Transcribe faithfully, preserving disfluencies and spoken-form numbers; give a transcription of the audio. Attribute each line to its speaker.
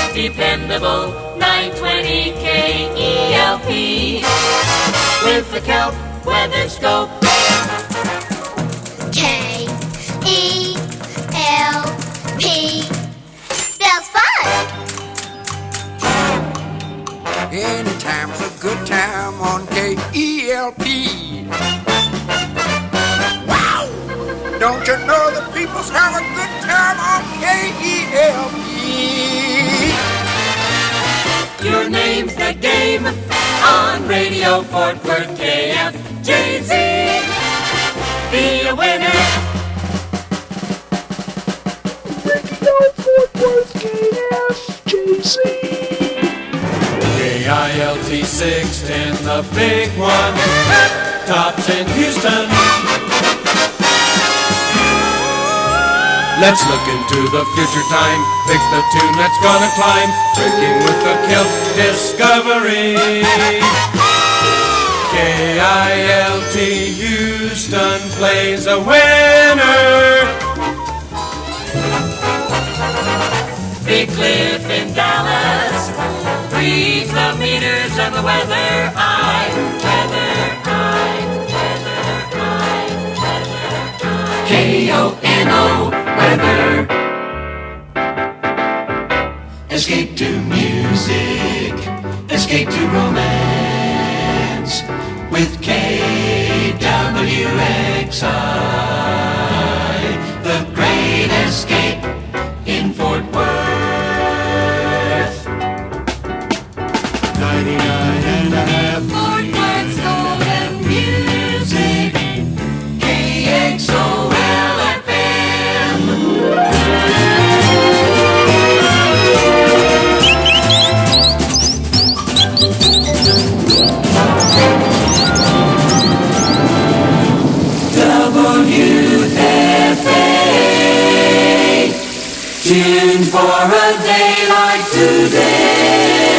Speaker 1: dependable nine twenty K E L P with the Kelp weather scope.
Speaker 2: K E L P spells fun.
Speaker 3: Anytime's a good time on K E L P. Wow! Don't you know the peoples have a good time on K E L P?
Speaker 1: Your name's the game on Radio Fort Worth K F J Z. Be a winner.
Speaker 4: Radio Fort Worth K F J Z.
Speaker 5: K I L T six ten, the big one, tops in Houston. Let's look into the future time, pick the tune that's gonna climb, breaking with the Kelp Discovery. K I L T Houston plays a winner.
Speaker 1: Big Cliff in Dallas reads the meters and the weather eye, weather eye, weather eye, weather eye. K O N O, weather. Escape to music, escape to romance with K W X I, the great escape in Fort Worth.
Speaker 4: ninety-nine and a half.
Speaker 1: Fort Worth's golden music, K X O L F M. W F A, tuned for a day like today.